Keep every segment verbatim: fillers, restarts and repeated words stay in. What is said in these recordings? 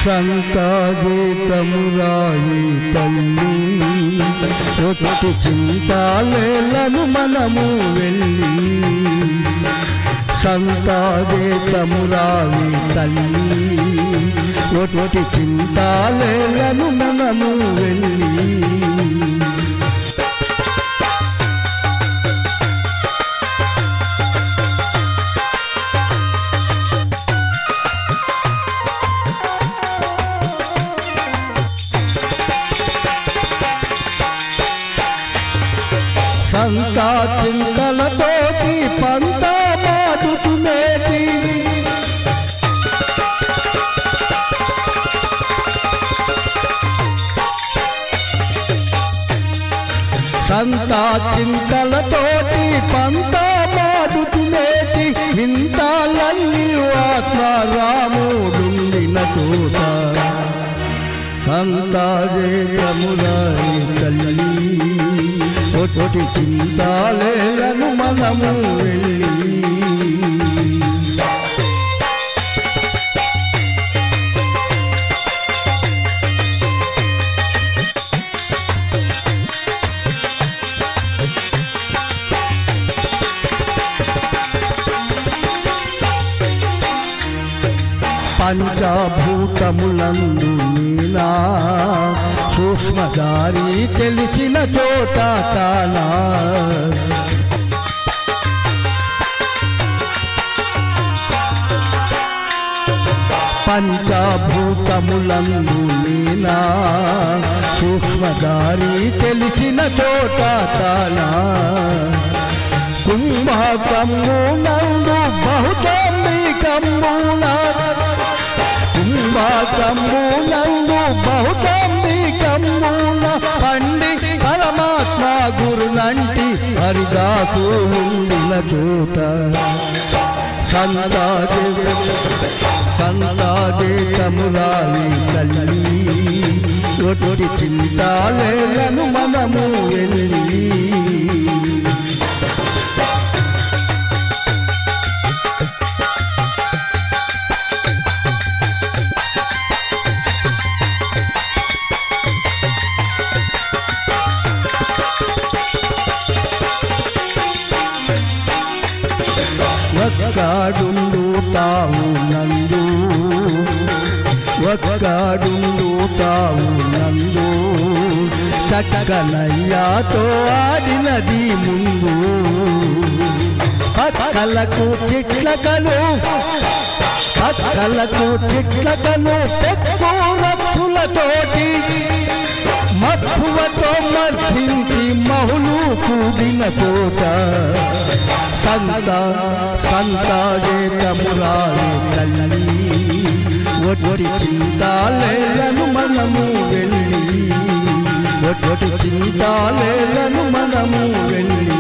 సంతాగీతమురాయి తల్లి ఒట్టు చింతాలేలను మనము వెళ్ళి సంతాగీతమురాయి తల్లి ఒట్టు చింతాలేలను మనము వెళ్ళి సంతా చింతలతోటి పంత మాటుతునేటి సంతా చింతలతోటి పంత మాటుతునేటి వింతాలన్నీ ఆత్మారాముడుండిన చోట సంతాజేతమురాయి తల్లి ఒట్టి చింతాలేలను మనము వెళ్ళి పంచభూతములందు నీనా సూక్ష్మదారి తెలిసిన చోట తానా పంచభూతములందు నీనా సూక్ష్మదారి తెలిసిన చోట తానా కుంభకమ్మునందు బహుతంబికమ్మున కుంభకమ్మునందు బహుతంబికమ్మున పండి పరమాత్మ గురునంటి హరిదాసు ఉండిన చోట సంతాజే సంతాజేతమురాయి తల్లి ఒట్టి చింతాలేలను మనము వెళ్ళి ఒక్కడుండు తావు నందు ఒక్కడుండు తావు నందు చక్కనయ్యాతో ఆడినది ముందు పక్కలకు చిట్లకను పక్కలకు చిట్లకను పెక్కు రక్షులతోటి మక్కువతో మర్ధించి మహులు కూడిన చోట సంత సంతాజేతమురాయి తల్లి ఒట్టి చింతాలేలను మనము వెళ్ళి ఒట్టి చింతాలేలను మనము వెళ్ళి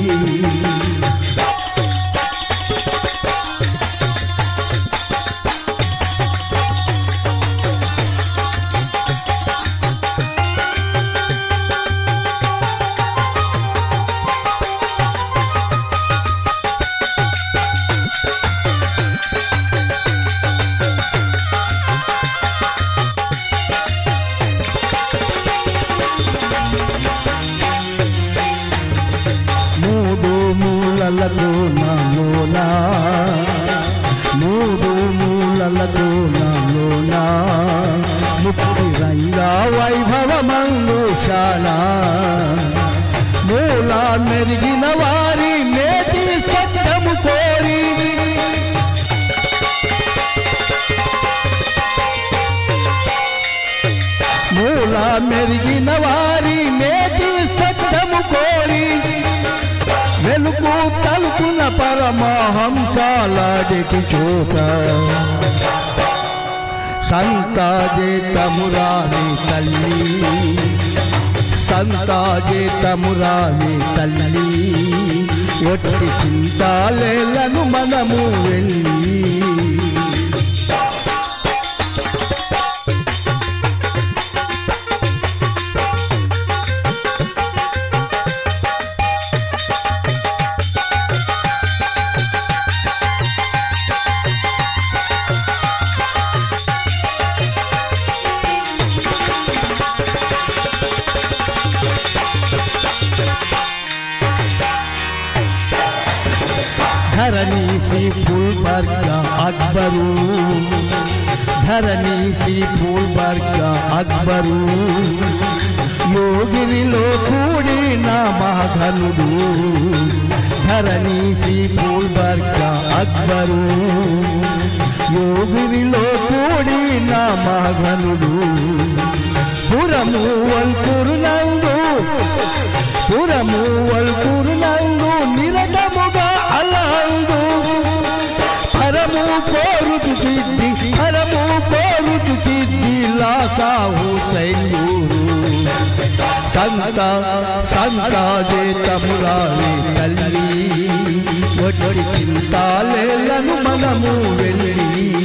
మూలలతో నాలోనా మూడు మూలలతో నాలోనా ముక్తి రంగా వైభవమందుషానా మూల మెరిగిన వారి నేటి సత్యము కోరి మూల మెరిగిన వారి నేటి సత్యము కోరి వెలుగు తలుపున పరమహంసాలాడికి చోట సంతాజేతమురాయి తల్లి సంతాజేతమురాయి తల్లి ఒట్టి చింతాలేలను మనము వెళ్ళి ధరణి శ్రీ ఫుల్బర్గ అక్బరు ధరణి శ్రీ ఫుల్బర్గ అక్బరు యోగిరిలో కూడిన మహాఘనుడు ధరణి శ్రీ ఫుల్బర్గ అక్బరు యోగిరిలో కూడిన మహాఘనుడు పురము వల్కురునందు పురము వల్కురునందు నిరతముగా అల్లందు పరము కోరుతు సిద్ధి పరము కోరుతు సిద్ధి లాసా హుసైన్యూరు సంత సంత జేతమురాలి తల్లి ఒట్టి చింతాలేలను మనము వెళ్ళి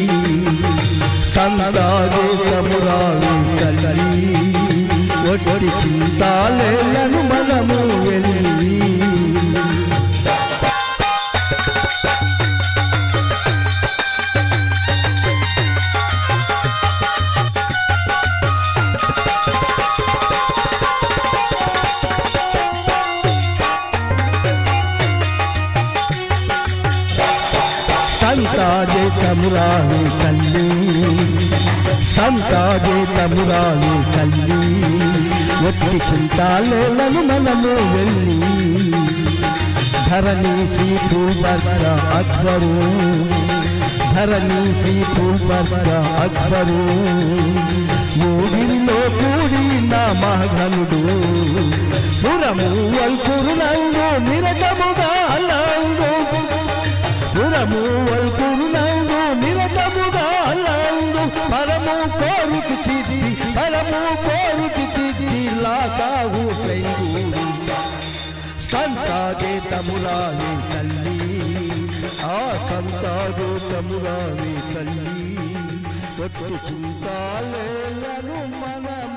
సంత జేతమురాలి తల్లి ఒట్టి చింతాలేలను మనము వెళ్ళి సంతాజే తమురాలి తల్లి సంతాజే తమురాలి తల్లి ఒట్టి చింతాలేలను మనము వెళ్ళి ధరణి శ్రీ ఫుల్బర్గ అక్బరు ధరణి శ్రీ ఫుల్బర్గ అక్బరు యోగిరిలో కూడిన మహాఘనుడు పురము వల్కురునందు నిరతముగా అల్లందు పురము వల్కురునందు నిరతముగా అల్లందు పరము కోరుకు చిత్తి పరము కోరుకు చిత్తి లాసా హుసైన్యూరు సంతాగే తమురాలి తల్లి ఆ సంతాగే తమురాలి తల్లి ఒట్టు చింతాలేలను మన